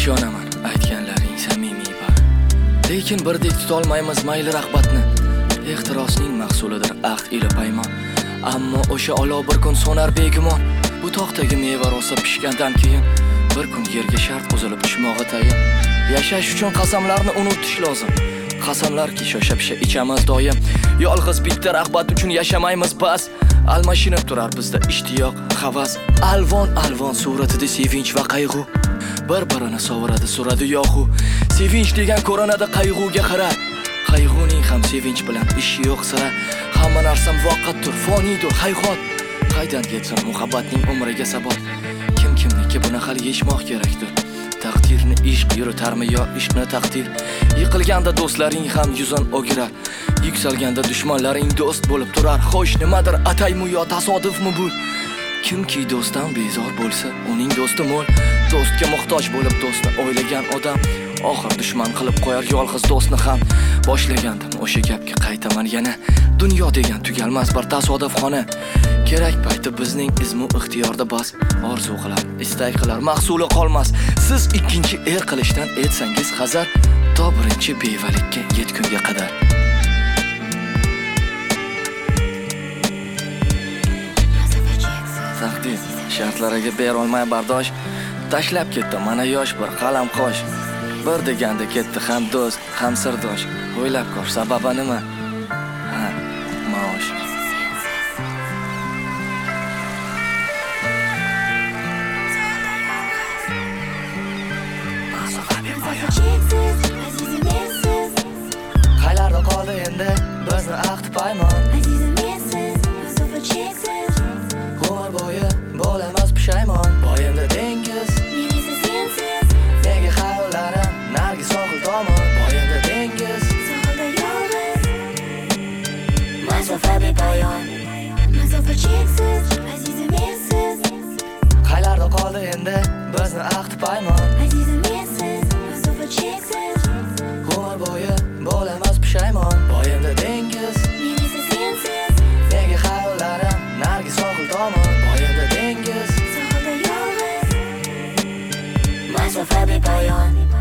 Ishonaman aytganlaring samimiy bor. Lekin birdek tutolmaymiz mayli rag'batni. Ehtirosning mahsulidir ahd ila paymon. Ammo o'sha olov bir kun so'nar begumon. Bu tog'dagi meva rosa pishgandan keyin bir kun yerga shart qo'zilib tushmog'i tayin. Yashash uchun qasamlarni unutish lozim. Qasamlarki shosha-pisha ichamiz doim. Yolg'iz bitta rag'bat uchun yashamaymiz bas. Almashinib turar bizda ishtiyoq, havas, alvon suratida sevinch va qayg'u. Bir-birini sovuradi, suradi yo'qu. Sevinch degan ko'rinadi qayg'uga qara. Qayg'uning ham sevinch bilan ishi yo'q sira. Hamma narsa muvaqqatdir, foniydir, hayhot. Qaydan ketsin muhabbatning umriga sabot. Kimniki buni hal yechmoq kerakdir. Taqdirni ishq yuritarmi yo ishqni taqdir? Yiqilganda do'stlaring ham yuzin o'girar. Yuksalganda dushmanlaring do'st bo'lib turar. Xo'sh, nimadir ataymi yo tasodifmi bu? Kimki do'stdan bezor bo'lsa, uning do'sti mo'l. Do'stga muhtoj bo'lib do'stni o'ylagan odam oxir dushman qilib qo'yar yolg'iz do'stni ham. Boshlagandim o'sha gapga qaytaman yana. Dunyo degan tugalmas bir tasodif xona. Kerak payti bizning izmu ixtiyorda bas. Orzu qilar, istak qilar, mahsuli qolmas. Siz ikkinchi qilishdan etsangiz hazar, to birinchi bevalikka yetgunga qadar. Taqdir shartlariga ber olmay bardosh tashlab ketdi mana yosh bir qalam qosh. Bir deganda ketdi ham do'st, ham sirdosh. O'ylab ko'r, sababi nima? Ha, maosh. Qaylarda qoldi endi bizni ahd paymon. Umr bo'yi bo'lamiz pushaymon. Boyimda dengiz, nega xayollarim nargi sohil tomon. Boyimda dengiz, sohilda yolg'iz, masofa bepoyon, masofa cheksiz, azizim mensiz. Qaylarda qoldi endi bizni ahd paymon. Azizim mensiz, masofa cheksiz. Umr bo'yi bo'lamiz pushaymon. Boyimda dengiz, nega xayollarim nargi sohil tomon. Boyimda dengiz, sohilda yolg'iz, masofa bepoyon.